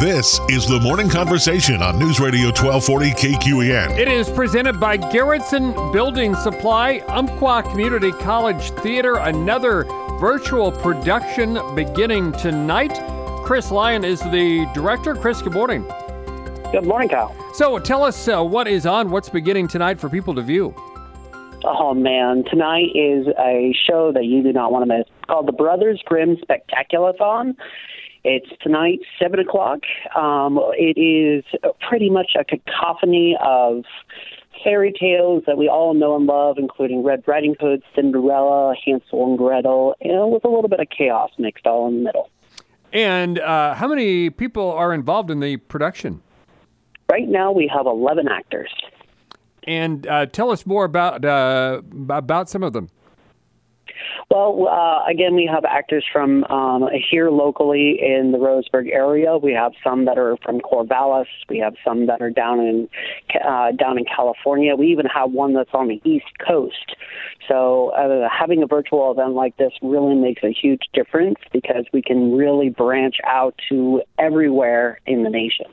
This is the Morning Conversation on News Radio 1240 KQEN. It is presented by Garrettson Building Supply, Umpqua Community College Theater, another virtual production beginning tonight. Chris Lyon is the director. Chris, good morning. Good morning, Kyle. So tell us what is on, what's beginning tonight for people to view. Oh, man. Tonight is a show that you do not want to miss. It's called The Brothers Grimm Spectaculathon. It's tonight, 7 o'clock. It is pretty much a cacophony of fairy tales that we all know and love, including Red Riding Hood, Cinderella, Hansel and Gretel, with a little bit of chaos mixed all in the middle. And how many people are involved in the production? Right now, we have 11 actors. And tell us more about some of them. Well, again, we have actors from here locally in the Roseburg area. We have some that are from Corvallis. We have some that are down in California. We even have one that's on the East Coast. So having a virtual event like this really makes a huge difference because we can really branch out to everywhere in the nation.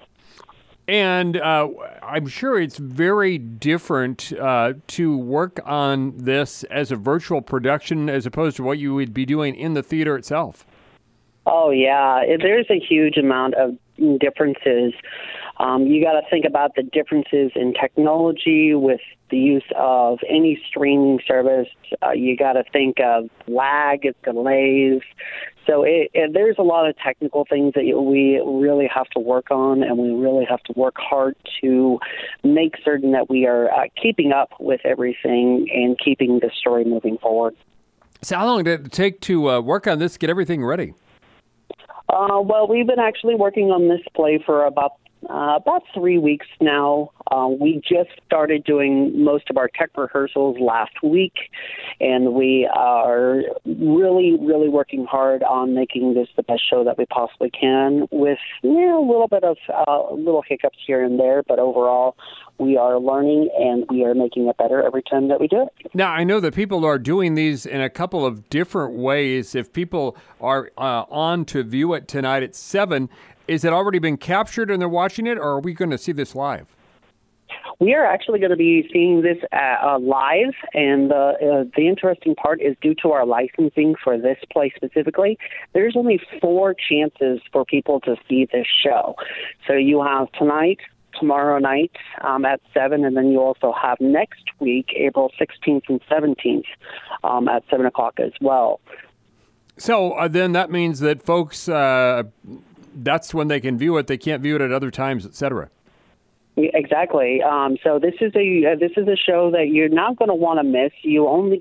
And I'm sure it's very different to work on this as a virtual production as opposed to what you would be doing in the theater itself. Oh, yeah. There's a huge amount of differences. You got to think about the differences in technology with the use of any streaming service. You got to think of lag, delays. So there's a lot of technical things that we really have to work on, and we really have to work hard to make certain that we are keeping up with everything and keeping the story moving forward. So how long did it take to work on this, get everything ready? Well, we've been actually working on this play for about 3 weeks now. We just started doing most of our tech rehearsals last week, and we are really, really working hard on making this the best show that we possibly can with a little bit of little hiccups here and there, but overall we are learning and we are making it better every time that we do it. Now, I know that people are doing these in a couple of different ways. If people are on to view it tonight at 7, is it already been captured and they're watching it, or are we going to see this live? We are actually going to be seeing this live, and the interesting part is due to our licensing for this play specifically, there's only 4 chances for people to see this show. So you have tonight, tomorrow night at 7, and then you also have next week, April 16th and 17th at 7 o'clock as well. So then that means that folks, that's when they can view it. They can't view it at other times, et cetera. Exactly. So this is a show that you're not going to want to miss. You'll only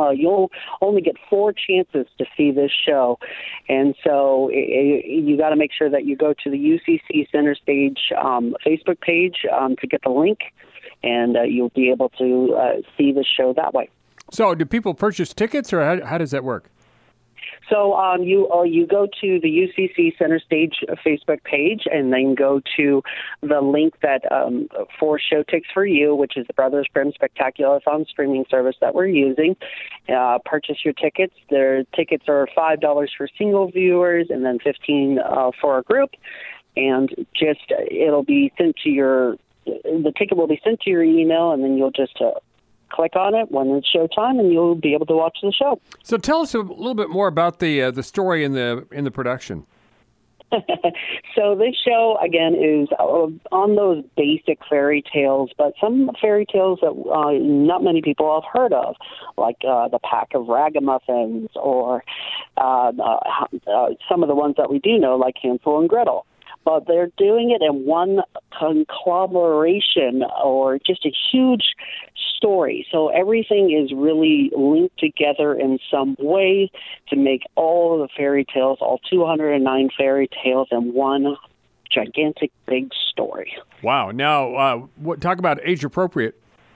get 4 chances to see this show, and so you got to make sure that you go to the UCC Center Stage Facebook page to get the link, and you'll be able to see the show that way. So, do people purchase tickets, or how does that work? So you go to the UCC Center Stage Facebook page and then go to the link that for Show Tix for You, which is the Brothers Grimm Spectaculathon streaming service that we're using. Purchase your tickets. Their tickets are $5 for single viewers and then $15 for a group. And it'll be sent to the ticket will be sent to your email, and then you'll just click on it when it's showtime, and you'll be able to watch the show. So tell us a little bit more about the story in the production. So this show, again, is on those basic fairy tales, but some fairy tales that not many people have heard of, like the Pack of Ragamuffins, or some of the ones that we do know, like Hansel and Gretel. But they're doing it in one conglomeration, or just a huge story. So everything is really linked together in some way to make all of the fairy tales, all 209 fairy tales, in one gigantic big story. Wow. Now, talk about age appropriate.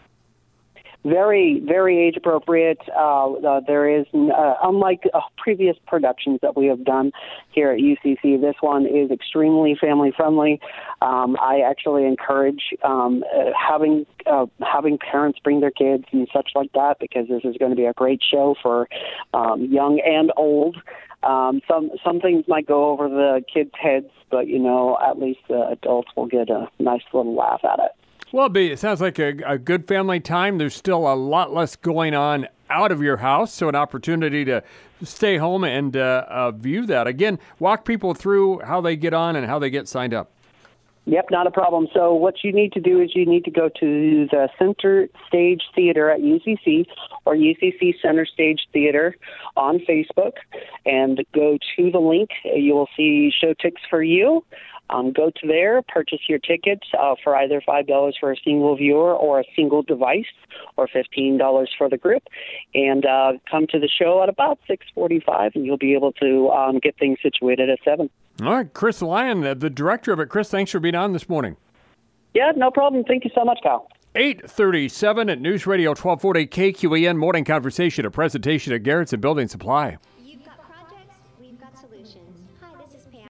Very, very age appropriate. There is, unlike previous productions that we have done here at UCC, this one is extremely family friendly. I actually encourage having parents bring their kids and such like that, because this is going to be a great show for young and old. Some things might go over the kids' heads, but at least the adults will get a nice little laugh at it. Well, it sounds like a good family time. There's still a lot less going on out of your house, so an opportunity to stay home and view that. Again, walk people through how they get on and how they get signed up. Yep, not a problem. So what you need to do is you need to go to the Center Stage Theater at UCC or UCC Center Stage Theater on Facebook and go to the link. You will see Show Ticks for You. Go to there, purchase your tickets for either $5 for a single viewer or a single device, or $15 for the group, and come to the show at about 6:45, and you'll be able to get things situated at 7. All right, Chris Lyon, the director of it. Chris, thanks for being on this morning. Yeah, no problem. Thank you so much, Kyle. 8:37 at News Radio 1240 KQEN Morning Conversation, a presentation of Garrettson Building Supply.